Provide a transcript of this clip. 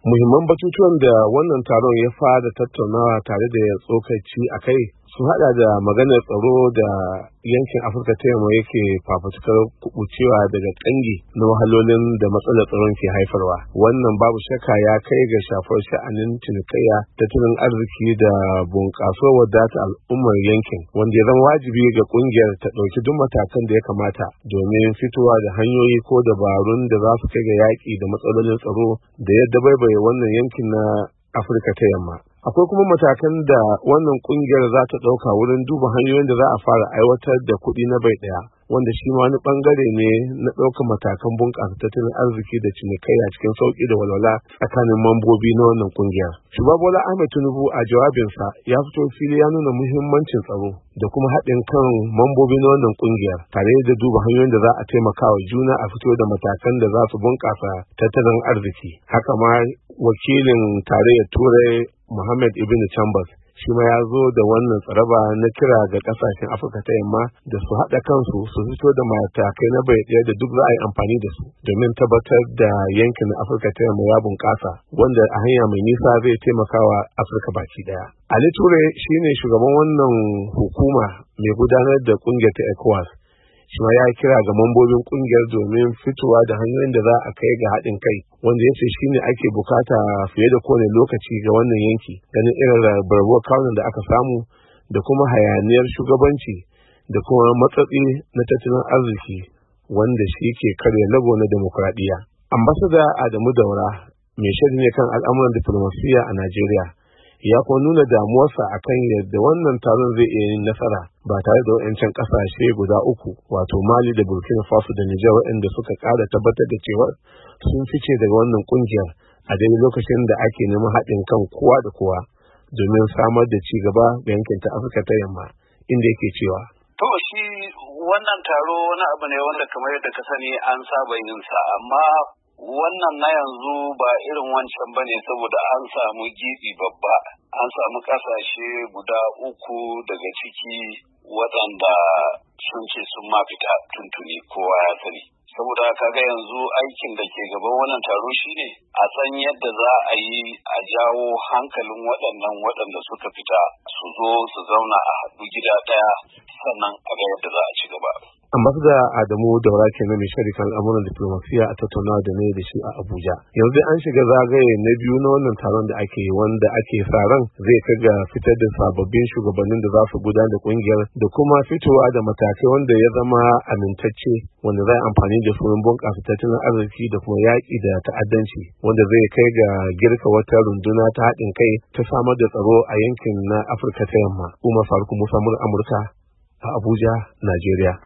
Muhimman batutuwan da wannan taron ya fara tattaunawa tare da tsokaci a kai sun hada da maganar tsaro da yankin Afirka ta Yamma yake fafutukar kubucewa daga kangi na wahalolin da matsalar tsaron ke haifarwa. Wannan babu shakka ya kai ga shafar sha'anin cinikayya, tattalin arziki da bunƙasar wadata al'ummar yankin, wanda ya zama wajibi ga kungiyar ta ɗauki duk matakan da ya kamata domin fitowa da hanyoyi ko dabarun da za su kai ga yaƙi da matsalolin tsaro da yadda baibaye wannan yankin na Afirka ta Yamma. Akwai kuma matakan da wannan kungiyar za ta ɗauka wurin duba hanyoyin da za a fara aiwatar da kuɗi na bai ɗaya, wanda shi ma wani ɓangare ne na ɗaukar matakan bunƙasa tattalin arziki da cinikayya cikin sauƙi da walwala tsakanin mambobi na wannan kungiyar. Shugaba Bola Ahmed Tinubu a jawabinsa ya fito fili ya nuna muhimmancin tsaro da kuma haɗin kan mambobi na wannan kungiyar tare da duba hanyoyin da za a taimaka wa juna a fito da matakan da za su bunƙasa tattalin arziki. Haka ma wakilin tarayyar Turai Mohammed Ibn Chambers shi ma ya zo da wannan tsaraba na kira ga kasashen Afirka ta Yamma da su haɗa kansu su fito da matakai na bai ɗaya da duk za a yi amfani da su domin tabbatar da yankin Afirka ta Yamma ya bunƙasa, wanda a hanya mai nisa zai taimaka wa Afirka baki ɗaya. Ali Ture shine shugaban wannan hukuma mai gudanar da ƙungiyar ta ECOWAS. Shi ma ya kira ga mambobin kungiyar domin fitowa da hanyoyin da za a kai ga haɗin kai, wanda ya ce shine ake bukata fiye da kowane lokaci ga wannan yanki, ganin irin rabuwar kawunan da aka samu da kuma hayaniyar shugabanci da kuma matsatsi na tattalin arziki wanda shi ke karya lago na demokuraɗiyya. Ambasada Adamu Daura mai shiri ne kan al'amuran diflomasiyya a Najeriya ya kuma nuna damuwarsa akan yadda wannan taron zai iya yin nasara ba tare da wayancan kasashe guda uku wato Mali da Burkina Faso da Nijar waɗanda suka ƙara tabbatar da cewa sun fice daga wannan kungiyar a daidai lokacin da ake neman haɗin kan kowa da kowa domin samar da ci gaba ga yankin ta Afirka ta Yamma, inda yake cewa to shi wannan taro wani abu ne wanda kamar yadda ka sani an saba yin sa, amma wannan na yanzu ba irin wancan ba ne saboda an samu gibi babba. An samu kasashe guda uku daga ciki waɗanda sun ce sun ma fita tuntuni, kowa ya sani. Saboda kaga yanzu aikin da ke gaban wannan taro shine a san yadda za a yi a jawo hankalin waɗanda suka fita su zo su zauna a haɗu gida ɗaya sannan a ga yadda za a ci gaba. Ambasada Adamu Daura kenan mai shiri kan al'amuran diplomasiya a tattaunawa da ne da shi a Abuja. Yanzu an shiga zagaye na biyu na wannan taron da ake yi, wanda ake sa ran zai kai ga fitar da sababbin shugabannin da za su gudanar da kungiyar da kuma fitowa da matakai wanda ya zama amintacce wanda zai amfani da su wurin bunƙasa tattalin arziki da kuma yaƙi da ta'addanci, wanda zai kai ga girka wata runduna ta haɗin kai ta samar da tsaro a yankin na Afirka ta Yamma. Umar Faruk Musa, Amurka a Abuja, Najeriya.